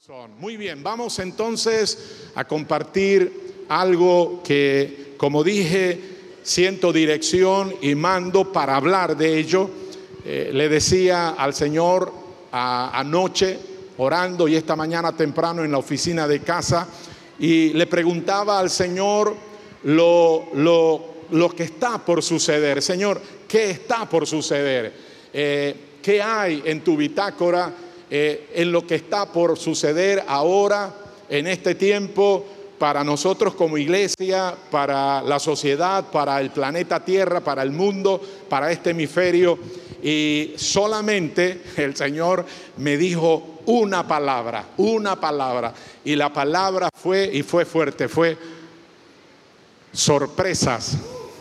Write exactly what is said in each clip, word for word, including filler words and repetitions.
Muy bien, vamos entonces a compartir algo que, como dije, siento dirección y mando para hablar de ello. Eh, le decía al Señor a, anoche, orando, y esta mañana temprano en la oficina de casa, y le preguntaba al Señor lo, lo, lo que está por suceder. Señor, ¿qué está por suceder? Eh, ¿Qué hay en tu bitácora? Eh, en lo que está por suceder ahora, en este tiempo, para nosotros como iglesia, para la sociedad, para el planeta Tierra, para el mundo, para este hemisferio. Y solamente el Señor me dijo una palabra, una palabra, y la palabra fue, y fue fuerte, fue sorpresas,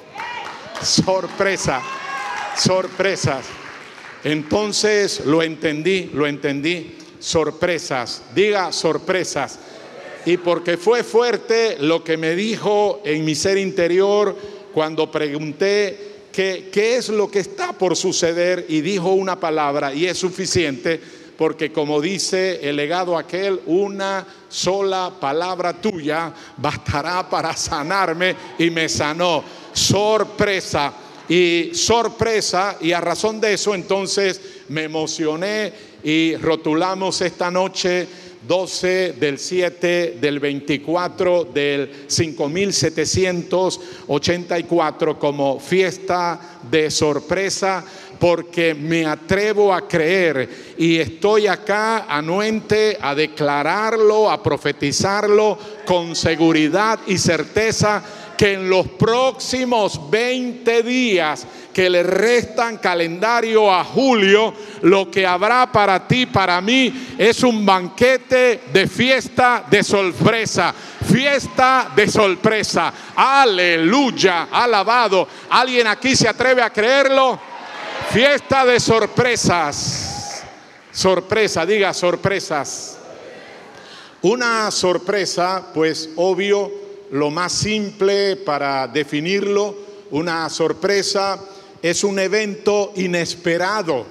sorpresa, sorpresas. Entonces lo entendí, lo entendí, sorpresas, diga sorpresas. Y porque fue fuerte lo que me dijo en mi ser interior cuando pregunté qué, qué es lo que está por suceder, y dijo una palabra, y es suficiente, porque como dice el legado aquel, una sola palabra tuya bastará para sanarme, y me sanó. Sorpresa. Y sorpresa, y a razón de eso entonces me emocioné y rotulamos esta noche doce del siete del veinticuatro del cinco mil setecientos ochenta y cuatro como fiesta de sorpresa, porque me atrevo a creer y estoy acá anuente a declararlo, a profetizarlo con seguridad y certeza, que en los próximos veinte días que le restan calendario a julio, lo que habrá para ti, para mí, es un banquete de fiesta de sorpresa. Fiesta de sorpresa. Aleluya, alabado. ¿Alguien aquí se atreve a creerlo? Fiesta de sorpresas. Sorpresa, diga sorpresas. Una sorpresa, pues obvio, lo más simple para definirlo, una sorpresa es un evento inesperado.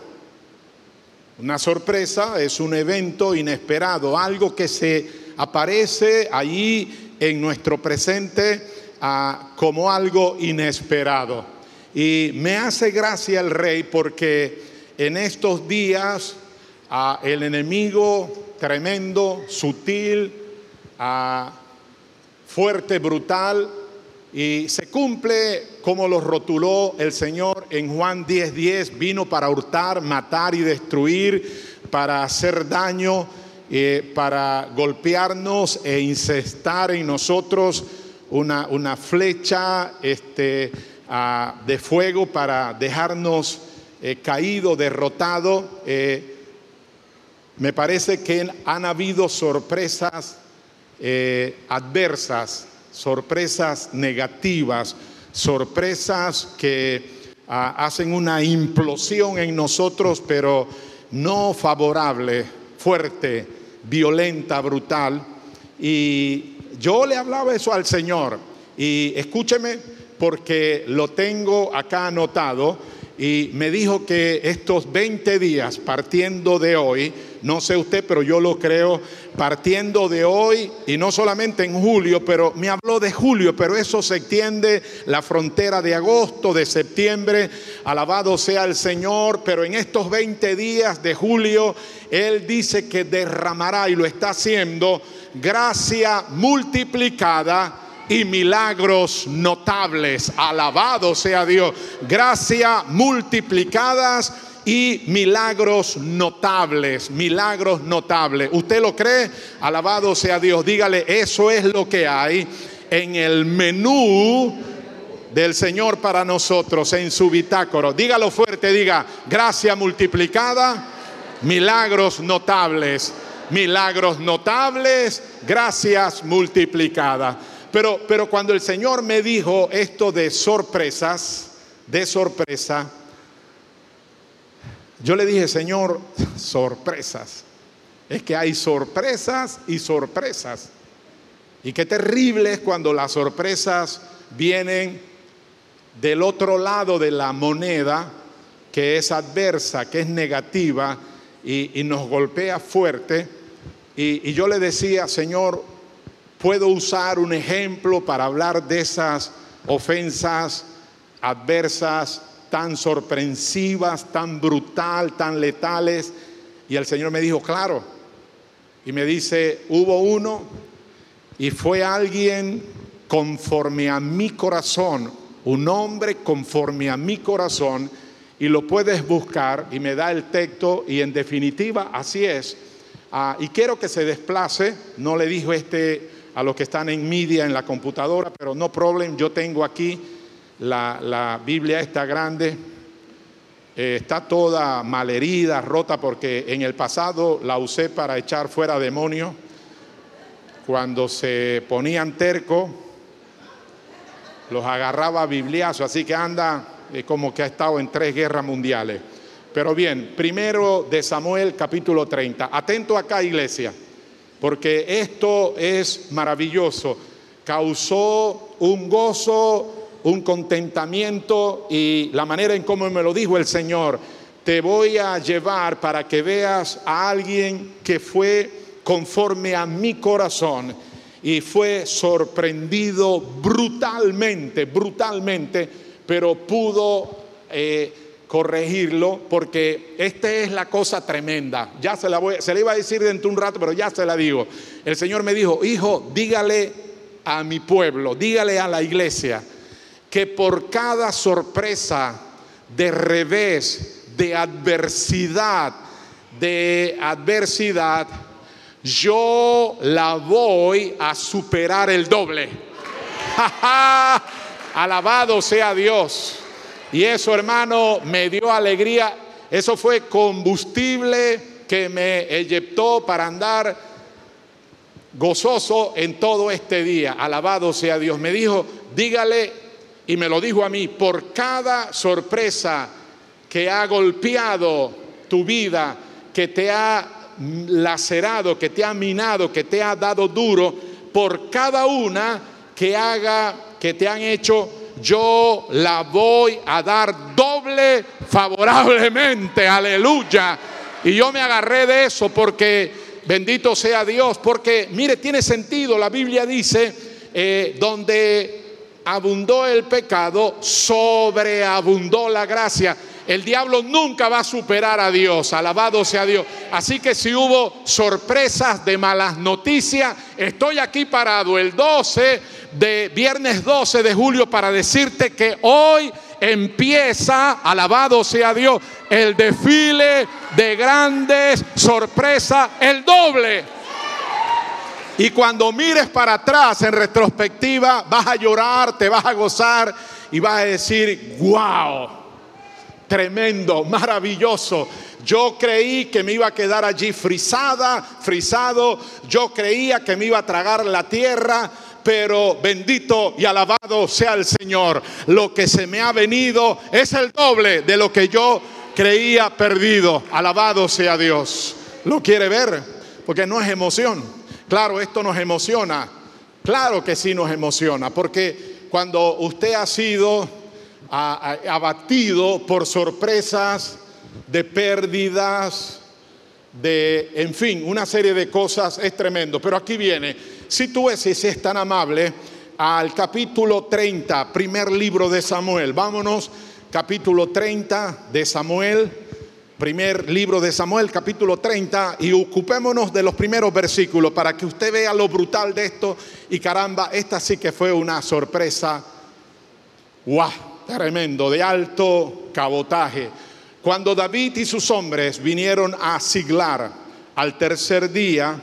Una sorpresa es un evento inesperado, algo que se aparece allí en nuestro presente uh, como algo inesperado. Y me hace gracia el Rey, porque en estos días uh, el enemigo tremendo, sutil, uh, fuerte, brutal, y se cumple como lo rotuló el Señor en Juan diez diez, vino para hurtar, matar y destruir, para hacer daño, eh, para golpearnos e incestar en nosotros una, una flecha este, uh, de fuego para dejarnos eh, caído, derrotado. Eh, me parece que han habido sorpresas Eh, adversas, sorpresas negativas, sorpresas que uh, hacen una implosión en nosotros, pero no favorable, fuerte, violenta, brutal. Y yo le hablaba eso al Señor, y escúcheme, porque lo tengo acá anotado, y me dijo que estos veinte días, partiendo de hoy, no sé usted, pero yo lo creo, partiendo de hoy, y no solamente en julio, pero me habló de julio, pero eso se extiende la frontera de agosto, de septiembre, alabado sea el Señor, pero en estos veinte días de julio, Él dice que derramará, y lo está haciendo, gracia multiplicada y milagros notables. Alabado sea Dios. Gracia multiplicadas y milagros notables, milagros notables. ¿Usted lo cree? Alabado sea Dios. Dígale, eso es lo que hay en el menú del Señor para nosotros, en su bitácora. Dígalo fuerte, diga, gracia multiplicada, milagros notables, milagros notables, gracias multiplicadas. Pero, pero cuando el Señor me dijo esto de sorpresas, de sorpresa, yo le dije, Señor, sorpresas. Es que hay sorpresas y sorpresas. Y qué terrible es cuando las sorpresas vienen del otro lado de la moneda, que es adversa, que es negativa, y, y nos golpea fuerte. Y, y yo le decía, Señor, ¿puedo usar un ejemplo para hablar de esas ofensas adversas, tan sorpresivas, tan brutal, tan letales? Y el Señor me dijo, claro. Y me dice, hubo uno y fue alguien conforme a mi corazón, un hombre conforme a mi corazón, y lo puedes buscar, y me da el texto, y en definitiva así es. Ah, y quiero que se desplace, no le dijo este a los que están en media en la computadora, pero no problem, yo tengo aquí la, la Biblia esta grande, eh, está toda malherida, rota, porque en el pasado la usé para echar fuera demonios, cuando se ponían tercos, los agarraba a bibliazo, así que anda eh, como que ha estado en tres guerras mundiales. Pero bien, primero de Samuel capítulo treinta. Atento acá, iglesia, porque esto es maravilloso. Causó un gozo, un contentamiento, y la manera en cómo me lo dijo el Señor, te voy a llevar para que veas a alguien que fue conforme a mi corazón y fue sorprendido brutalmente, brutalmente, pero pudo eh, corregirlo, porque esta es la cosa tremenda. Ya se la voy, se la iba a decir dentro de un rato, pero ya se la digo. El Señor me dijo, hijo, dígale a mi pueblo, dígale a la iglesia, que por cada sorpresa de revés, de adversidad, de adversidad, yo la voy a superar el doble. Alabado sea Dios. Y eso, hermano, me dio alegría. Eso fue combustible que me eyectó para andar gozoso en todo este día. Alabado sea Dios. Me dijo, dígale, y me lo dijo a mí, por cada sorpresa que ha golpeado tu vida, que te ha lacerado, que te ha minado, que te ha dado duro, por cada una que haga, que te han hecho, yo la voy a dar doble favorablemente. Aleluya. Y yo me agarré de eso, porque bendito sea Dios, porque mire, tiene sentido. La Biblia dice, eh, donde abundó el pecado, sobreabundó la gracia. El diablo nunca va a superar a Dios. Alabado sea Dios. Así que si hubo sorpresas de malas noticias, estoy aquí parado el doce de viernes doce de julio para decirte que hoy empieza, alabado sea Dios, el desfile de grandes sorpresas, el doble. Y cuando mires para atrás en retrospectiva, vas a llorar, te vas a gozar y vas a decir, wow, tremendo, maravilloso. Yo creí que me iba a quedar allí frisada, frisado. Yo creía que me iba a tragar la tierra, pero bendito y alabado sea el Señor. Lo que se me ha venido es el doble de lo que yo creía perdido. Alabado sea Dios. ¿Lo quiere ver? Porque no es emoción. Claro, esto nos emociona. Claro que sí nos emociona, porque cuando usted ha sido a, a, abatido por sorpresas de pérdidas, de, en fin, una serie de cosas, es tremendo. Pero aquí viene, si tú ves, si es tan amable, al capítulo treinta, primer libro de Samuel. Vámonos, capítulo treinta de Samuel, primer libro de Samuel, capítulo treinta, y ocupémonos de los primeros versículos para que usted vea lo brutal de esto. Y caramba, esta sí que fue una sorpresa, ¡guau!, tremendo, de alto cabotaje. Cuando David y sus hombres vinieron a Siglar al tercer día,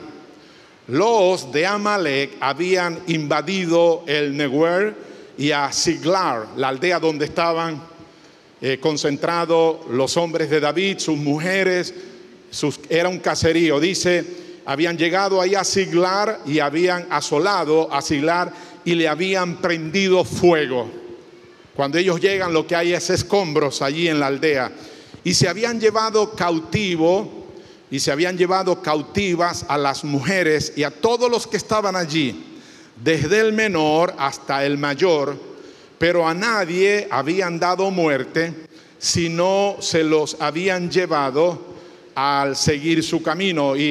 los de Amalek habían invadido el Neguer y a Siglar, la aldea donde estaban eh, concentrados los hombres de David, sus mujeres, sus, era un caserío. Dice, habían llegado ahí a Siglar y habían asolado a Siglar y le habían prendido fuego. Cuando ellos llegan, lo que hay es escombros allí en la aldea. Y se habían llevado cautivo, y se habían llevado cautivas a las mujeres y a todos los que estaban allí, desde el menor hasta el mayor, pero a nadie habían dado muerte, sino se los habían llevado al seguir su camino. Y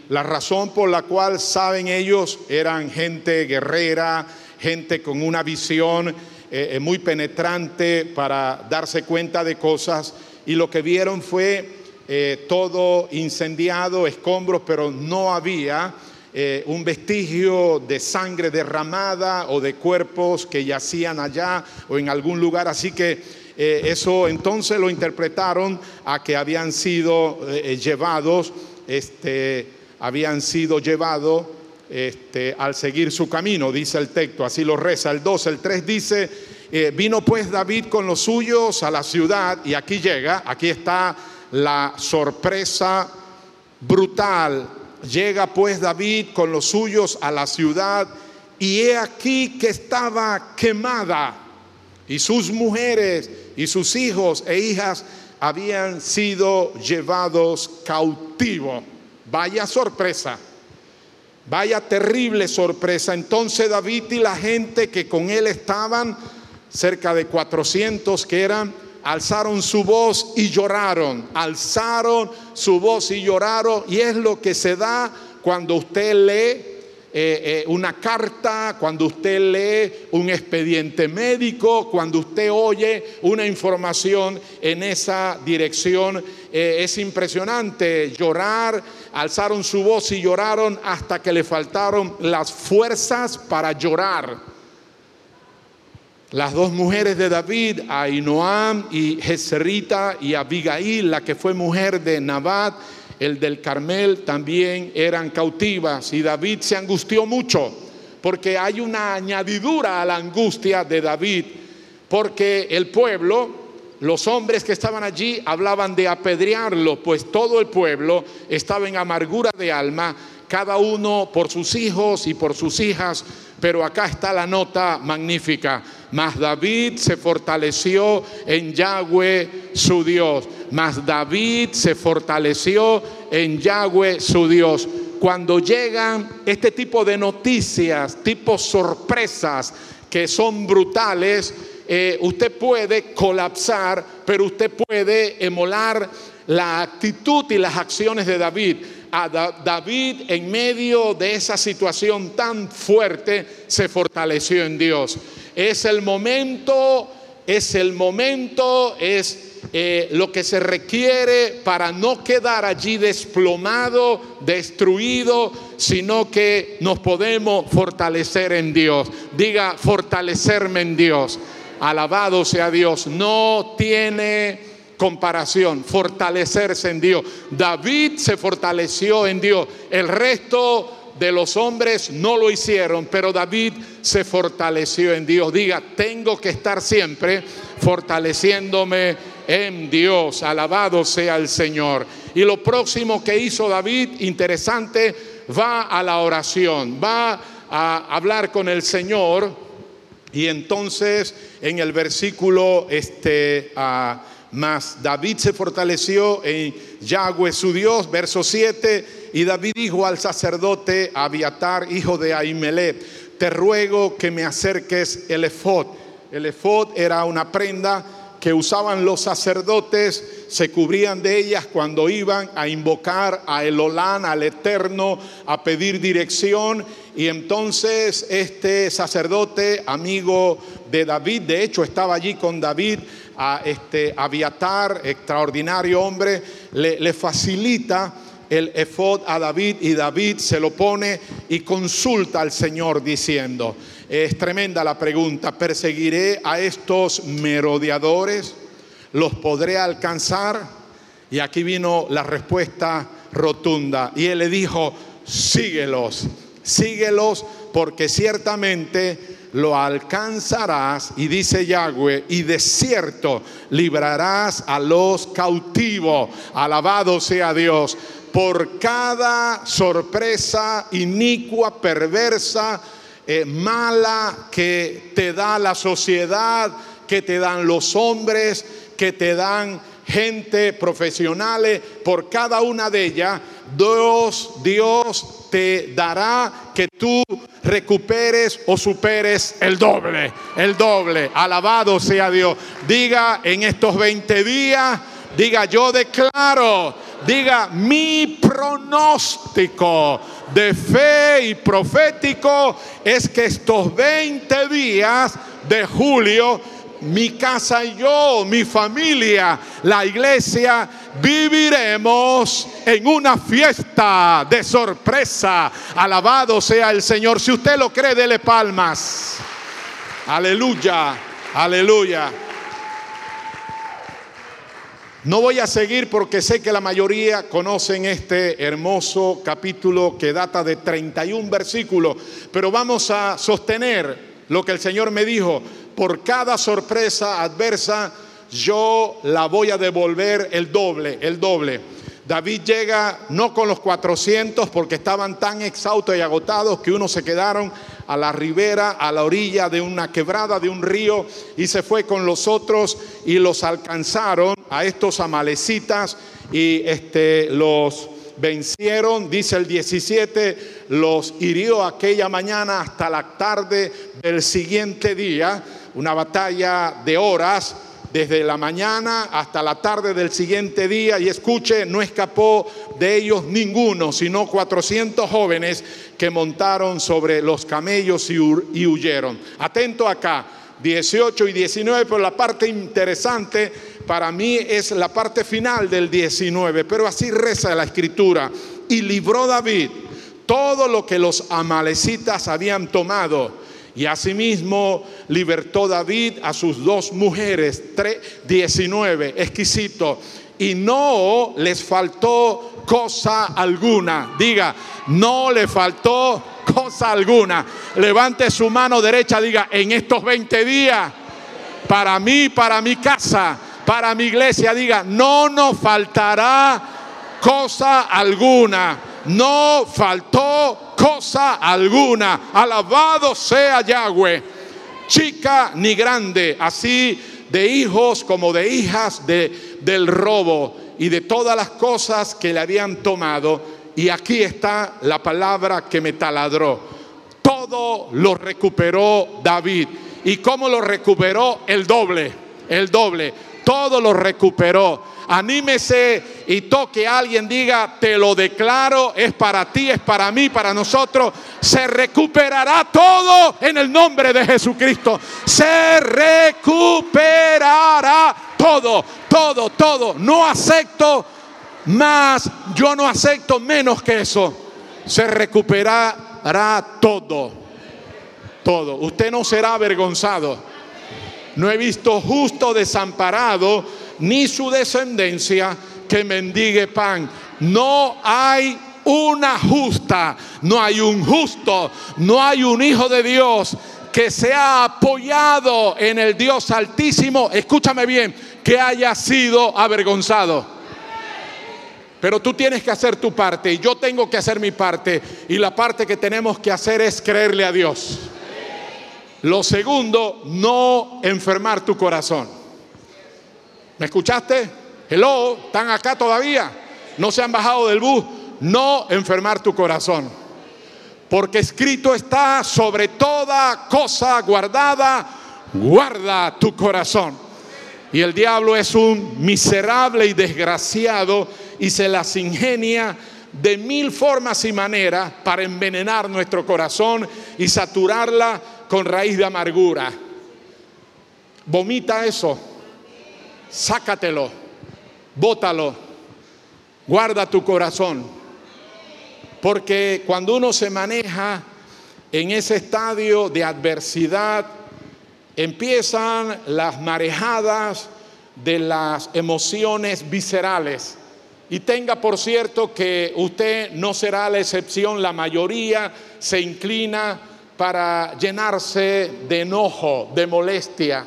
la razón por la cual, saben, ellos eran gente guerrera, gente con una visión eh, muy penetrante para darse cuenta de cosas, y lo que vieron fue eh, todo incendiado, escombros, pero no había eh, un vestigio de sangre derramada o de cuerpos que yacían allá o en algún lugar. Así que eh, eso entonces lo interpretaron a que habían sido eh, llevados, este, habían sido llevados Este, al seguir su camino, dice el texto, así lo reza el dos. El tres dice, eh, vino pues David con los suyos a la ciudad, y aquí llega, aquí está la sorpresa brutal. Llega pues David con los suyos a la ciudad, y he aquí que estaba quemada, y sus mujeres y sus hijos e hijas habían sido llevados cautivos. Vaya sorpresa. Vaya terrible sorpresa. Entonces David y la gente que con él estaban, cerca de cuatrocientos que eran, alzaron su voz y lloraron. Alzaron su voz y lloraron. Y es lo que se da cuando usted lee eh, eh, una carta, cuando usted lee un expediente médico, cuando usted oye una información en esa dirección. Eh, es impresionante. Llorar, alzaron su voz y lloraron hasta que le faltaron las fuerzas para llorar. Las dos mujeres de David, Ahinoam y Jezerita, y Abigail, la que fue mujer de Nabat, el del Carmel, también eran cautivas. Y David se angustió mucho, porque hay una añadidura a la angustia de David, porque el pueblo, los hombres que estaban allí, hablaban de apedrearlo, pues todo el pueblo estaba en amargura de alma, cada uno por sus hijos y por sus hijas. Pero acá está la nota magnífica: mas David se fortaleció en Yahweh su Dios. Mas David se fortaleció en Yahweh su Dios. Cuando llegan este tipo de noticias, tipo sorpresas que son brutales, eh, usted puede colapsar, pero usted puede emular la actitud y las acciones de David. A da- David, en medio de esa situación tan fuerte, se fortaleció en Dios. Es el momento, es el momento, es eh, lo que se requiere para no quedar allí desplomado, destruido, sino que nos podemos fortalecer en Dios. Diga: fortalecerme en Dios. Alabado sea Dios. No tiene comparación, fortalecerse en Dios. David se fortaleció en Dios. El resto de los hombres no lo hicieron, pero David se fortaleció en Dios. Diga: tengo que estar siempre fortaleciéndome en Dios. Alabado sea el Señor. Y lo próximo que hizo David, interesante, va a la oración, va a hablar con el Señor. Y entonces en el versículo este uh, mas David se fortaleció en Yahweh su Dios, verso siete, y David dijo al sacerdote Abiatar, hijo de Ahimelech: te ruego que me acerques el efod. El efod era una prenda que usaban los sacerdotes, se cubrían de ellas cuando iban a invocar a Elolán, al Eterno, a pedir dirección. Y entonces este sacerdote, amigo de David, de hecho estaba allí con David, a este Abiatar, extraordinario hombre, le, le facilita el efod a David, y David se lo pone y consulta al Señor diciendo, es tremenda la pregunta: ¿perseguiré a estos merodeadores? ¿Los podré alcanzar? Y aquí vino la respuesta rotunda, y él le dijo: síguelos, síguelos, porque ciertamente lo alcanzarás. Y dice Yahweh: y de cierto librarás a los cautivos. Alabado sea Dios. Por cada sorpresa inicua, perversa, eh, mala que te da la sociedad, que te dan los hombres, que te dan gente profesionales, por cada una de ellas Dios, Dios te dará que tú recuperes o superes el doble, el doble. Alabado sea Dios. Diga: en estos veinte días Diga, yo declaro. Diga, mi pronóstico de fe y profético es que estos veinte días de julio, mi casa y yo, mi familia, la iglesia, viviremos en una fiesta de sorpresa. Alabado sea el Señor. Si usted lo cree, dele palmas. Aleluya, aleluya. No voy a seguir porque sé que la mayoría conocen este hermoso capítulo que data de treinta y un versículos, pero vamos a sostener lo que el Señor me dijo. Por cada sorpresa adversa, yo la voy a devolver el doble, el doble. David llega no con los cuatrocientos porque estaban tan exhaustos y agotados que unos se quedaron a la ribera, a la orilla de una quebrada de un río, y se fue con los otros y los alcanzaron a estos amalecitas y este, los vencieron. Dice el diecisiete, los hirió aquella mañana hasta la tarde del siguiente día. Una batalla de horas, desde la mañana hasta la tarde del siguiente día. Y escuche, no escapó de ellos ninguno, sino cuatrocientos jóvenes que montaron sobre los camellos y, y huyeron. Atento acá, dieciocho y diecinueve, pero la parte interesante para mí es la parte final del diecinueve. Pero así reza la escritura: y libró David todo lo que los amalecitas habían tomado. Y asimismo libertó David a sus dos mujeres. diecinueve, exquisito. Y no les faltó cosa alguna. Diga, no le faltó cosa alguna. Levante su mano derecha, diga, en estos veinte días, para mí, para mi casa, para mi iglesia, diga, no nos faltará cosa alguna. No faltó cosa alguna. Alabado sea Yahweh. Chica ni grande, así de hijos como de hijas de, del robo y de todas las cosas que le habían tomado. Y aquí está la palabra que me taladró: todo lo recuperó David. ¿Y cómo lo recuperó? El doble, el doble. Todo lo recuperó. Anímese y toque a alguien, diga, te lo declaro, es para ti, es para mí, para nosotros. Se recuperará todo en el nombre de Jesucristo. Se recuperará todo, todo, todo. No acepto más, yo no acepto menos que eso. Se recuperará todo, todo. Usted no será avergonzado. No he visto justo desamparado, ni su descendencia que mendigue pan. No hay una justa, no hay un justo, no hay un hijo de Dios que sea apoyado en el Dios Altísimo, escúchame bien, que haya sido avergonzado. Pero tú tienes que hacer tu parte y yo tengo que hacer mi parte, y la parte que tenemos que hacer es creerle a Dios. Lo segundo, no enfermar tu corazón. ¿Me escuchaste? Hello, ¿están acá todavía? ¿No se han bajado del bus? No enfermar tu corazón. Porque escrito está: sobre toda cosa guardada, guarda tu corazón. Y el diablo es un miserable y desgraciado y se las ingenia de mil formas y maneras para envenenar nuestro corazón y saturarla con raíz de amargura. Vomita eso. Sácatelo, bótalo, guarda tu corazón. Porque cuando uno se maneja en ese estadio de adversidad, empiezan las marejadas de las emociones viscerales. Y tenga por cierto que usted no será la excepción. La mayoría se inclina para llenarse de enojo, de molestia.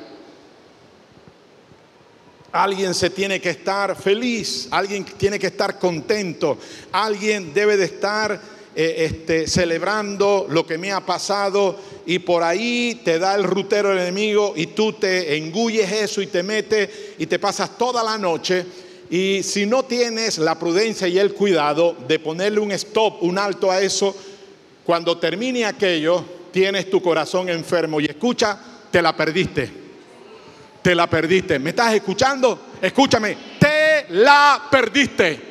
Alguien se tiene que estar feliz, alguien tiene que estar contento, alguien debe de estar eh, este, celebrando lo que me ha pasado, y por ahí te da el rutero el enemigo y tú te engulles eso y te metes y te pasas toda la noche. Y si no tienes la prudencia y el cuidado de ponerle un stop, un alto a eso, cuando termine aquello, tienes tu corazón enfermo y escucha, te la perdiste. Te la perdiste. ¿Me estás escuchando? Escúchame, te la perdiste.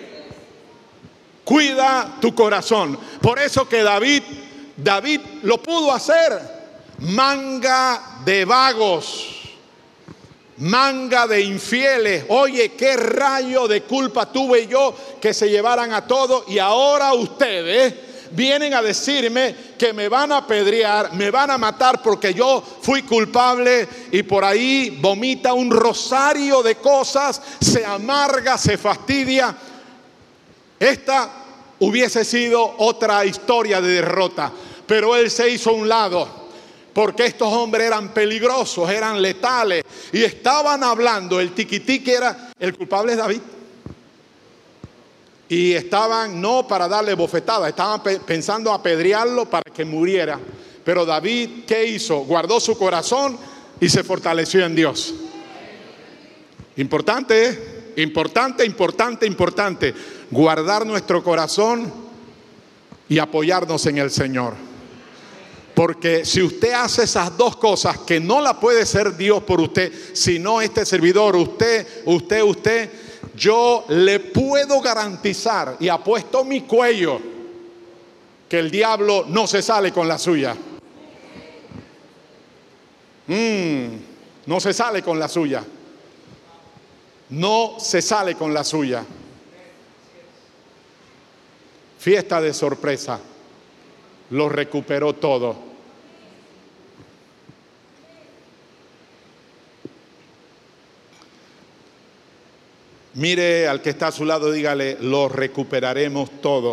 Cuida tu corazón. Por eso que David, David lo pudo hacer. Manga de vagos, manga de infieles. Oye, qué rayo de culpa tuve yo que se llevaran a todos, y ahora ustedes vienen a decirme que me van a apedrear, me van a matar porque yo fui culpable, y por ahí vomita un rosario de cosas, se amarga, se fastidia. Esta hubiese sido otra historia de derrota, pero él se hizo a un lado. Porque estos hombres eran peligrosos, eran letales, y estaban hablando, el tiquitiqui era, el culpable es David. Y estaban no para darle bofetadas, estaban pe- pensando apedrearlo para que muriera. Pero David, ¿qué hizo? Guardó su corazón y se fortaleció en Dios. Importante, ¿eh? Importante, importante, importante. Guardar nuestro corazón y apoyarnos en el Señor. Porque si usted hace esas dos cosas, que no la puede hacer Dios por usted, sino este servidor, usted, usted, usted, yo le puedo garantizar, y apuesto mi cuello, que el diablo no se sale con la suya. Mm, no se sale con la suya. No se sale con la suya. Fiesta de sorpresa. Lo recuperó todo. Mire al que está a su lado, dígale, lo recuperaremos todo.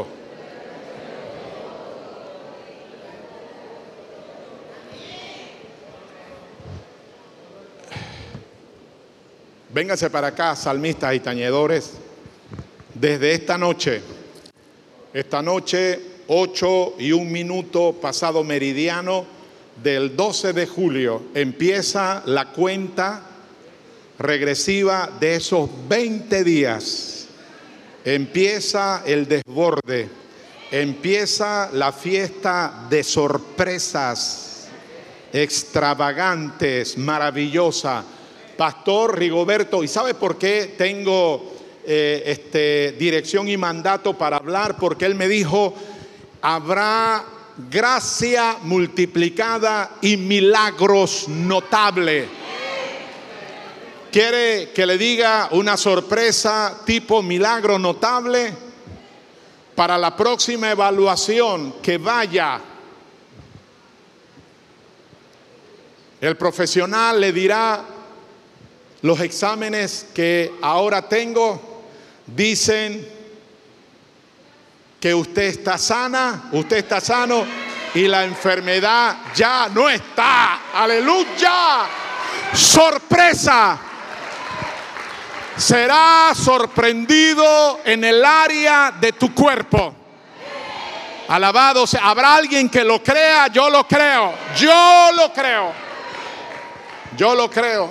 Véngase para acá, salmistas y tañedores. Desde esta noche, esta noche, ocho y un minuto pasado meridiano del doce de julio, empieza la cuenta regresiva de esos veinte días. Empieza el desborde, empieza la fiesta de sorpresas extravagantes, maravillosa. Pastor Rigoberto, ¿y sabe por qué tengo eh, este, dirección y mandato para hablar? Porque él me dijo, habrá gracia multiplicada y milagros notables. ¿Quiere que le diga una sorpresa tipo milagro notable? Para la próxima evaluación que vaya, el profesional le dirá, los exámenes que ahora tengo dicen que usted está sana, usted está sano, y la enfermedad ya no está. ¡Aleluya! ¡Sorpresa! Serás sorprendido en el área de tu cuerpo. Alabado sea. ¿Habrá alguien que lo crea? Yo lo creo. Yo lo creo. Yo lo creo.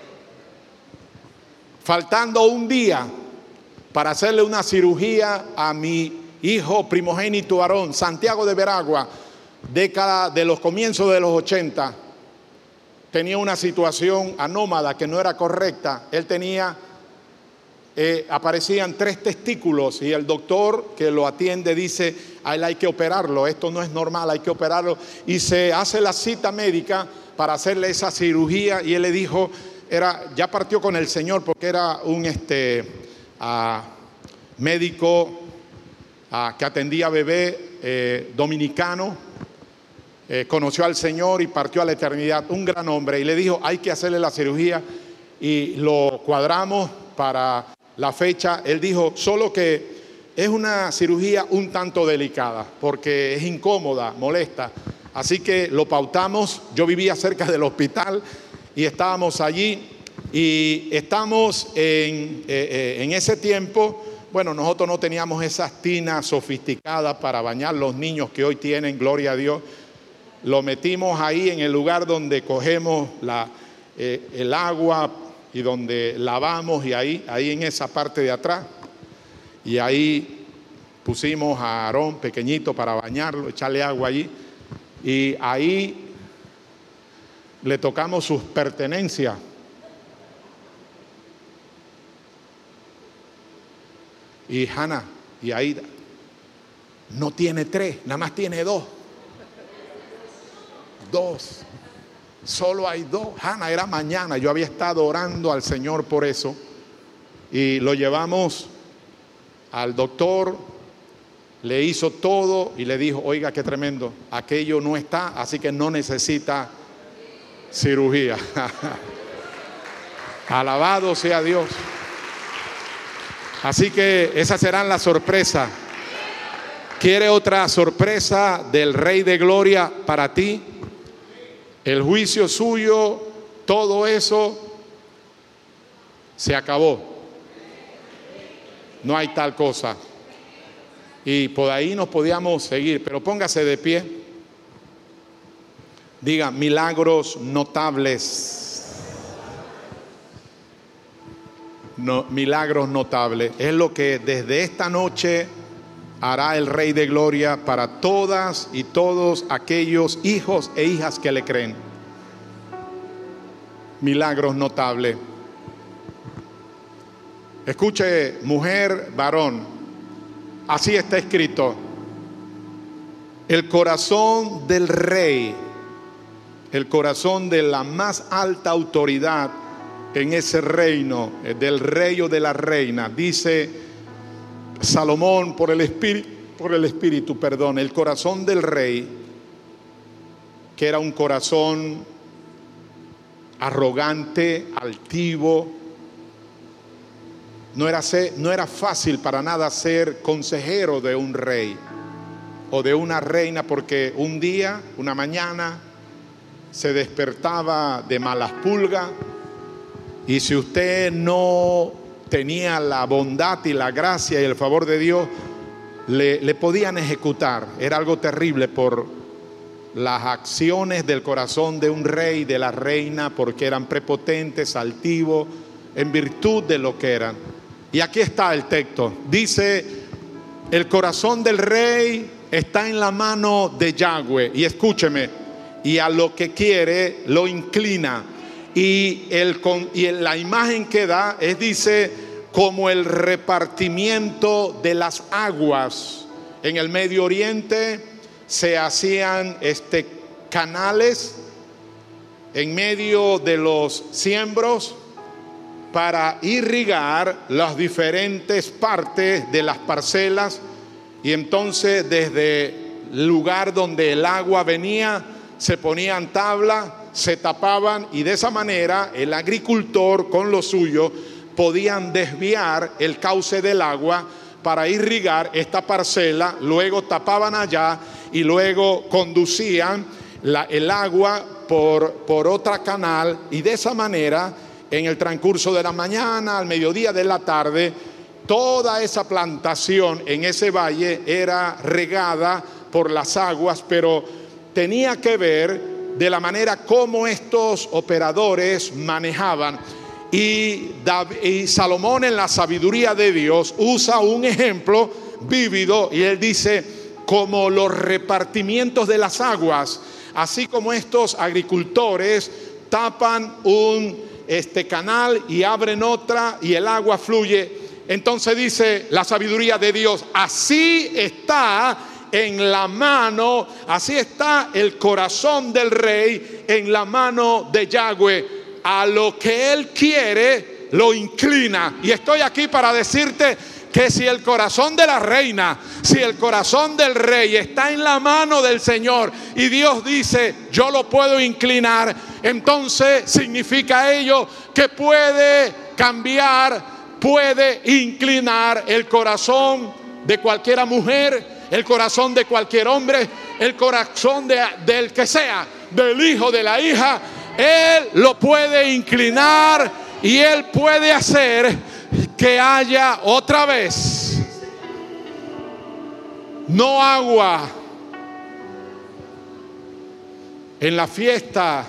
Faltando un día para hacerle una cirugía a mi hijo primogénito Aarón, Santiago de Veragua, década de los comienzos de los ochenta, tenía una situación anómala que no era correcta. Él tenía, eh, aparecían tres testículos, y el doctor que lo atiende dice, a él hay que operarlo, esto no es normal, hay que operarlo. Y se hace la cita médica para hacerle esa cirugía, y él le dijo, era, ya partió con el Señor porque era un este, uh, médico uh, que atendía bebé eh, dominicano, eh, conoció al Señor y partió a la eternidad, un gran hombre, y le dijo, hay que hacerle la cirugía, y lo cuadramos para la fecha. Él dijo, solo que es una cirugía un tanto delicada, porque es incómoda, molesta, así que lo pautamos. Yo vivía cerca del hospital y estábamos allí, y estamos en, eh, en ese tiempo, bueno, nosotros no teníamos esas tinas sofisticadas para bañar los niños que hoy tienen, gloria a Dios. Lo metimos ahí en el lugar donde cogemos la, eh, el agua y donde lavamos, y ahí, ahí en esa parte de atrás, y ahí pusimos a Aarón pequeñito para bañarlo, echarle agua allí, y ahí le tocamos sus pertenencias. Y Hannah y Aida, no tiene tres, nada más tiene dos. Dos. Solo hay dos. Hannah, era mañana. Yo había estado orando al Señor por eso. Y lo llevamos al doctor. Le hizo todo y le dijo, oiga, qué tremendo. Aquello no está, así que no necesita cirugía. Alabado sea Dios. Así que esas serán las sorpresas. ¿Quiere otra sorpresa del Rey de Gloria para ti? El juicio suyo, todo eso se acabó. No hay tal cosa. Y por ahí nos podíamos seguir, pero póngase de pie. Diga, milagros notables. No, milagros notables. Es lo que desde esta noche hará el Rey de Gloria para todas y todos aquellos hijos e hijas que le creen. Milagros notables. Escuche, mujer, varón, así está escrito: el corazón del rey, el corazón de la más alta autoridad en ese reino, del rey o de la reina, dice Salomón por el espíritu, por el espíritu, perdón, el corazón del rey, que era un corazón arrogante, altivo. No era, ser, no era fácil para nada ser consejero de un rey o de una reina, porque un día, una mañana, se despertaba de malas pulgas, y si usted no tenía la bondad y la gracia y el favor de Dios, le, le podían ejecutar. Era algo terrible por las acciones del corazón de un rey, de la reina, porque eran prepotentes, altivos, en virtud de lo que eran. Y aquí está el texto. Dice, el corazón del rey está en la mano de Yahweh. Y escúcheme, y a lo que quiere lo inclina. Y, el, y la imagen que da es, dice, como el repartimiento de las aguas. En el Medio Oriente se hacían este, canales en medio de los siembros para irrigar las diferentes partes de las parcelas, y entonces desde el lugar donde el agua venía se ponían tablas, se tapaban, y de esa manera el agricultor con lo suyo podían desviar el cauce del agua para irrigar esta parcela. Luego tapaban allá y luego conducían la, el agua por, por otra canal, y de esa manera en el transcurso de la mañana, al mediodía, de la tarde, toda esa plantación en ese valle era regada por las aguas, pero tenía que ver de la manera como estos operadores manejaban. Y, David, y Salomón, en la sabiduría de Dios, usa un ejemplo vívido, y él dice, como los repartimientos de las aguas, así como estos agricultores tapan un este canal y abren otra y el agua fluye. Entonces dice la sabiduría de Dios, así está en la mano, así está el corazón del rey en la mano de Yahweh. A lo que él quiere lo inclina. Y estoy aquí para decirte que si el corazón de la reina, si el corazón del rey está en la mano del Señor, y Dios dice, yo lo puedo inclinar, entonces significa ello que puede cambiar, puede inclinar el corazón de cualquier mujer, el corazón de cualquier hombre, el corazón de, del que sea, del hijo, de la hija. Él lo puede inclinar, y Él puede hacer que haya otra vez no agua en la fiesta,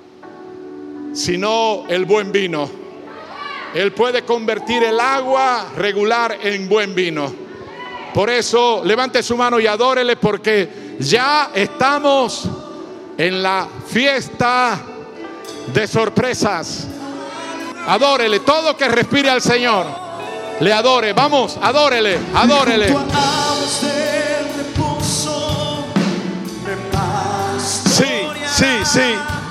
sino el buen vino. Él puede convertir el agua regular en buen vino. Por eso levante su mano y adórele, porque ya estamos en la fiesta de sorpresas. Adórele, todo que respire al Señor. le adore. Vamos, adórele, adórele. Sí, sí, sí.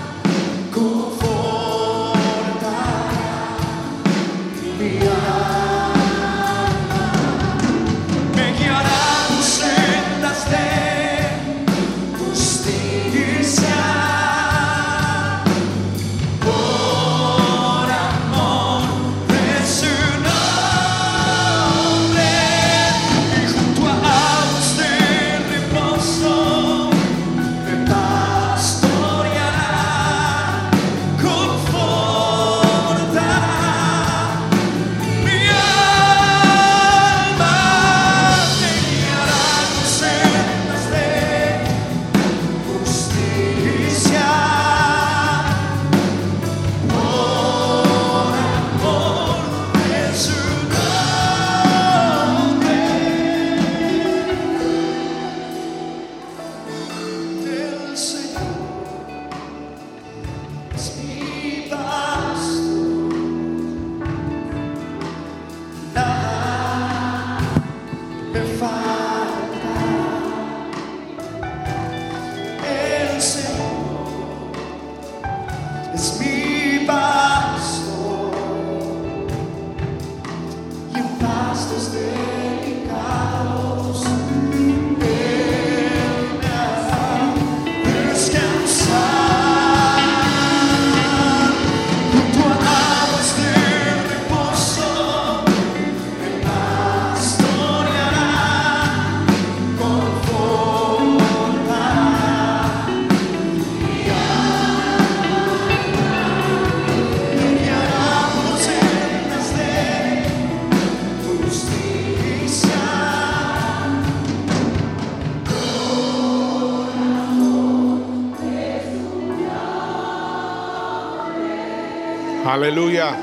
Aleluya.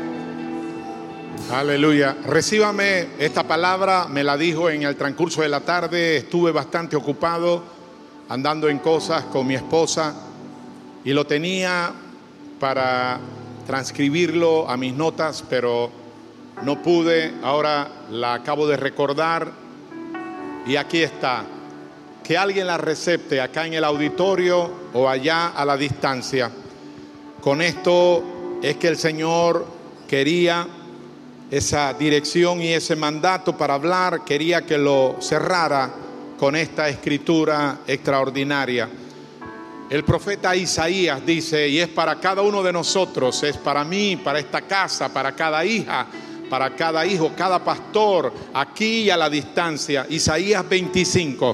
Aleluya. Recíbame esta palabra, me la dijo en el transcurso de la tarde. Estuve bastante ocupado andando en cosas con mi esposa y lo tenía para transcribirlo a mis notas, pero no pude. Ahora la acabo de recordar y aquí está. Que alguien la recepte acá en el auditorio o allá a la distancia. Con esto es que el Señor quería esa dirección y ese mandato para hablar, quería que lo cerrara con esta escritura extraordinaria. El profeta Isaías dice, y es para cada uno de nosotros, es para mí, para esta casa, para cada hija, para cada hijo, cada pastor, aquí y a la distancia. Isaías veinticinco,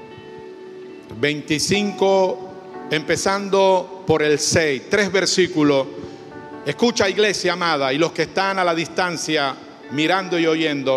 veinticinco, empezando por el seis, tres versículos. Escucha, iglesia amada, y los que están a la distancia mirando y oyendo.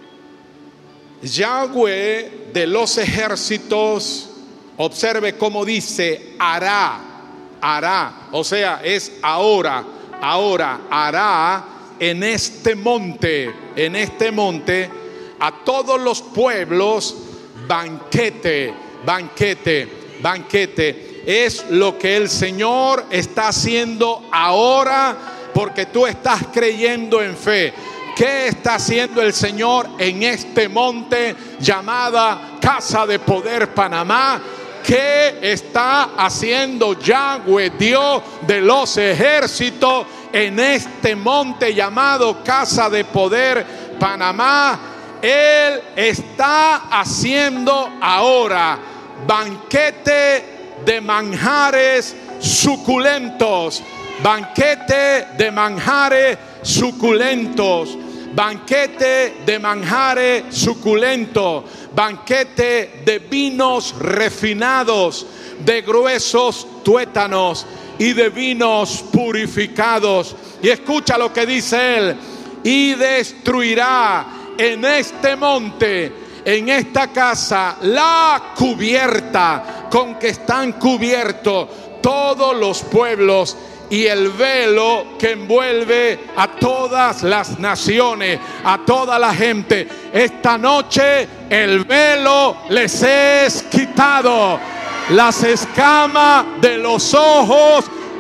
Yahweh de los ejércitos, observe cómo dice, hará, hará, o sea, es ahora, ahora, hará en este monte, en este monte, a todos los pueblos, banquete, banquete, banquete. Es lo que el Señor está haciendo ahora, porque tú estás creyendo en fe. ¿Qué está haciendo el Señor en este monte llamada Casa de Poder Panamá? ¿Qué está haciendo Yahweh, Dios de los ejércitos, en este monte llamado Casa de Poder Panamá? Él está haciendo ahora banquete de manjares suculentos, banquete de manjares suculentos, banquete de manjares suculentos, banquete de vinos refinados, de gruesos tuétanos y de vinos purificados. Y escucha lo que dice él: y destruirá en este monte, en esta casa, la cubierta con que están cubiertos todos los pueblos y el velo que envuelve a todas las naciones, a toda la gente. Esta noche el velo les es quitado, las escamas de los ojos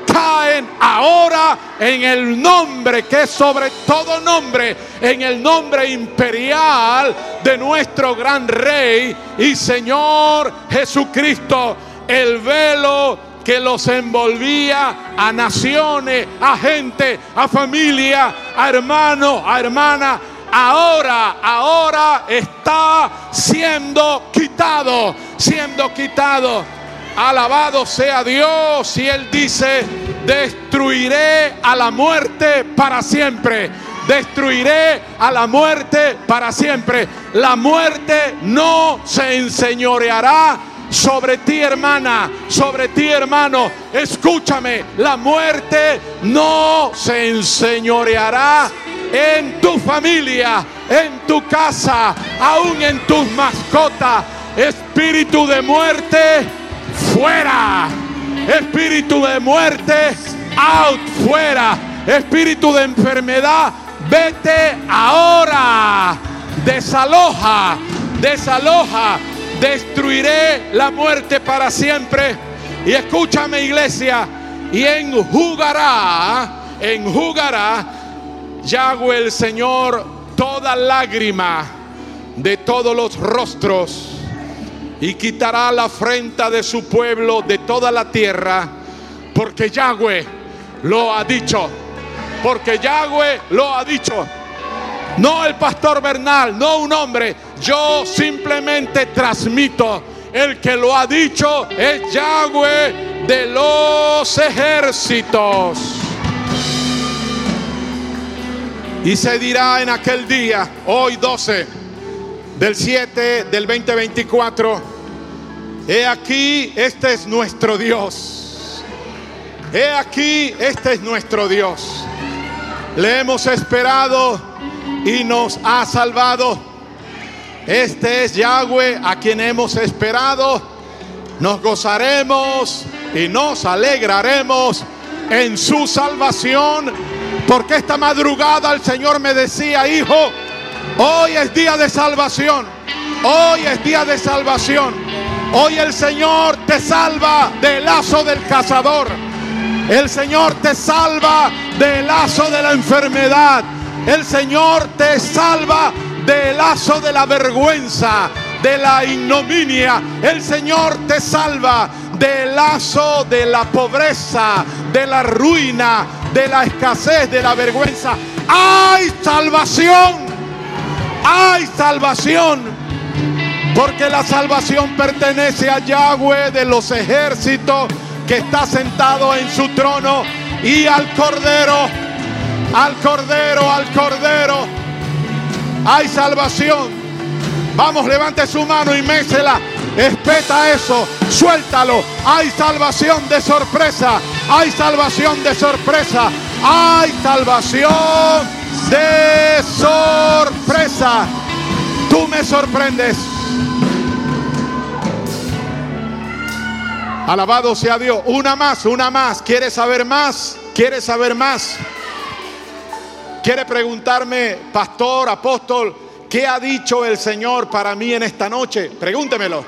caen ahora en el nombre que es sobre todo nombre, en el nombre imperial de nuestro gran Rey y Señor Jesucristo. El velo que los envolvía a naciones, a gente, a familia, a hermano, a hermana, ahora, ahora está siendo quitado, siendo quitado. Alabado sea Dios. Y Él dice: destruiré a la muerte para siempre. Destruiré a la muerte para siempre. La muerte no se enseñoreará sobre ti, hermana, sobre ti, hermano. Escúchame, la muerte no se enseñoreará en tu familia, en tu casa, aún en tus mascotas. Espíritu de muerte, fuera. Espíritu de muerte, out, fuera. Espíritu de enfermedad, vete ahora. Desaloja, desaloja. Destruiré la muerte para siempre. Y escúchame, iglesia, y enjugará, enjugará Yahweh el Señor toda lágrima de todos los rostros, y quitará la afrenta de su pueblo de toda la tierra, porque Yahweh lo ha dicho. Porque Yahweh lo ha dicho. No el pastor Bernal, no un hombre. Yo simplemente transmito. El que lo ha dicho es Yahweh de los ejércitos. Y se dirá en aquel día, hoy doce del siete del veinte veinticuatro: he aquí, este es nuestro Dios. He aquí, este es nuestro Dios. Le hemos esperado y nos ha salvado. Este es Yahweh a quien hemos esperado. Nos gozaremos y nos alegraremos en su salvación. Porque esta madrugada el Señor me decía: hijo, hoy es día de salvación. Hoy es día de salvación. Hoy el Señor te salva del lazo del cazador. El Señor te salva del lazo de la enfermedad. El Señor te salva del lazo de la vergüenza, de la ignominia. El Señor te salva del lazo de la pobreza, de la ruina, de la escasez, de la vergüenza. ¡Hay salvación! ¡Hay salvación! Porque la salvación pertenece a Yahweh de los ejércitos, que está sentado en su trono, y al Cordero, al Cordero, al Cordero. Hay salvación. Vamos, levante su mano y mésela. Espeta eso, suéltalo. Hay salvación de sorpresa. Hay salvación de sorpresa. Hay salvación de sorpresa. Tú me sorprendes. Alabado sea Dios. Una más, una más. ¿Quieres saber más? ¿Quieres saber más? ¿Quiere preguntarme, pastor, apóstol, qué ha dicho el Señor para mí en esta noche? Pregúntemelo.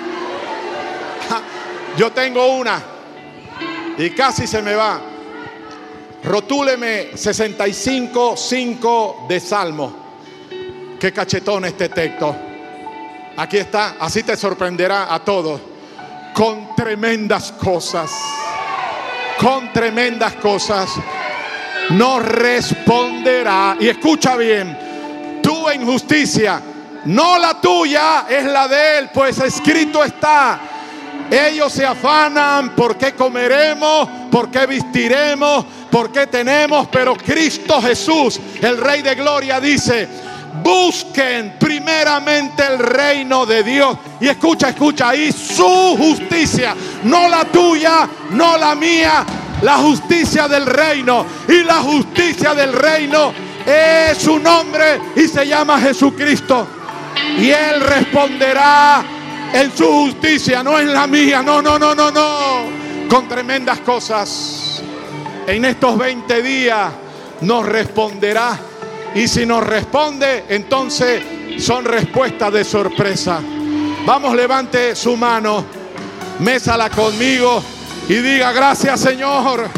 Yo tengo una y casi se me va. Rotúleme sesenta y cinco, cinco de Salmo. Qué cachetón este texto. Aquí está, así te sorprenderá a todos. Con tremendas cosas, con tremendas cosas nos responderá. Y escucha bien: tu injusticia, no la tuya, es la de él, pues escrito está: ellos se afanan por qué comeremos, por qué vestiremos, por qué tenemos, pero Cristo Jesús, el Rey de Gloria, dice: busquen primeramente el reino de Dios. Y escucha, escucha ahí, su justicia, no la tuya, no la mía, la justicia del reino. Y la justicia del reino es su nombre y se llama Jesucristo. Y Él responderá en su justicia, no en la mía, no, no, no, no, no, con tremendas cosas. En estos veinte días nos responderá. Y si nos responde, entonces son respuestas de sorpresa. Vamos, levante su mano, mésala conmigo y diga: gracias, Señor,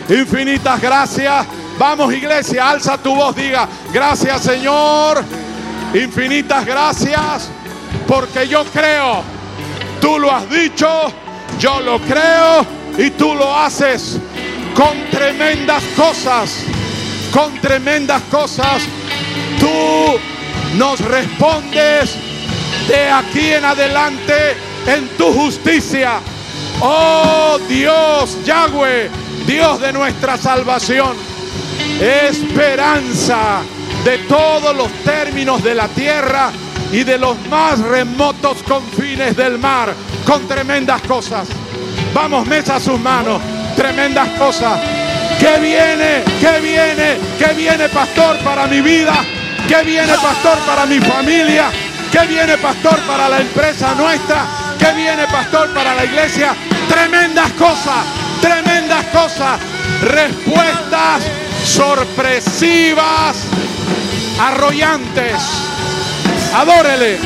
Infinitas gracias. Vamos, iglesia, alza tu voz, diga: gracias, Señor. Infinitas gracias, porque yo creo. Tú lo has dicho, yo lo creo y tú lo haces con tremendas cosas. Con tremendas cosas. Tú nos respondes de aquí en adelante en tu justicia. Oh Dios, Yahweh, Dios de nuestra salvación, esperanza de todos los términos de la tierra y de los más remotos confines del mar, con tremendas cosas. Vamos, mesa a sus manos, tremendas cosas. ¿Qué viene? ¿Qué viene? ¿Qué viene, pastor, para mi vida? ¿Qué viene, pastor, para mi familia? ¿Qué viene, pastor, para la empresa nuestra? ¿Qué viene, pastor, para la iglesia? Tremendas cosas, tremendas cosas. Respuestas sorpresivas, arrollantes. Adórele.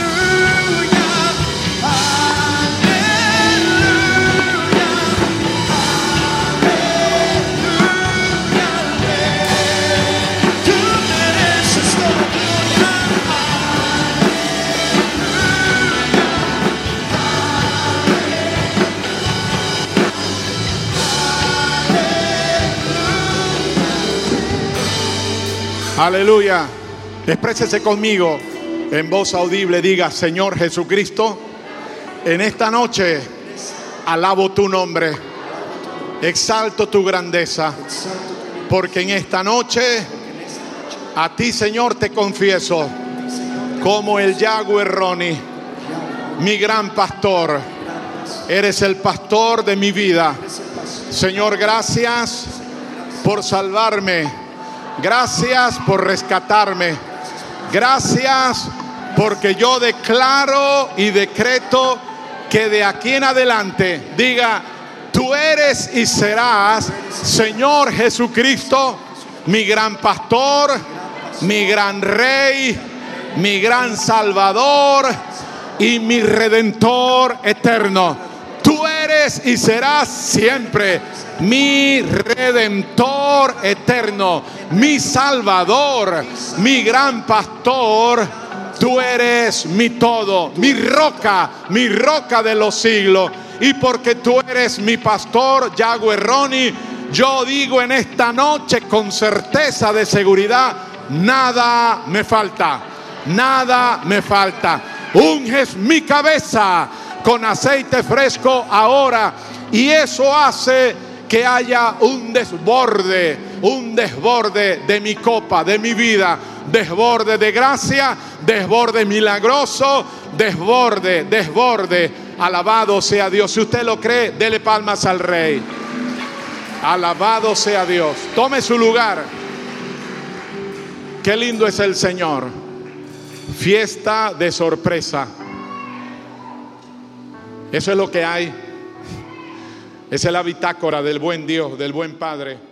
Aleluya. Exprésese conmigo en voz audible. Diga: Señor Jesucristo, en esta noche alabo tu nombre, exalto tu grandeza, porque en esta noche a ti, Señor, te confieso como el Yahweh Roni, mi gran pastor. Eres el pastor de mi vida. Señor, gracias por salvarme. Gracias por rescatarme. Gracias porque yo declaro y decreto que de aquí en adelante, diga: tú eres y serás, Señor Jesucristo, mi gran pastor, mi gran rey, mi gran salvador y mi redentor eterno. Tú eres y serás siempre mi redentor eterno, mi salvador, mi gran pastor. Tú eres mi todo, mi roca, mi roca de los siglos. Y porque tú eres mi pastor, Yahweh Roni, yo digo en esta noche con certeza de seguridad: nada me falta, nada me falta. Unges mi cabeza con aceite fresco ahora, y eso hace que haya un desborde, un desborde de mi copa, de mi vida, desborde de gracia, desborde milagroso, desborde, desborde. Alabado sea Dios. Si usted lo cree, dele palmas al Rey. Alabado sea Dios. Tome su lugar. Qué lindo es el Señor. Fiesta de sorpresa. Eso es lo que hay. Esa es la bitácora del buen Dios, del buen Padre.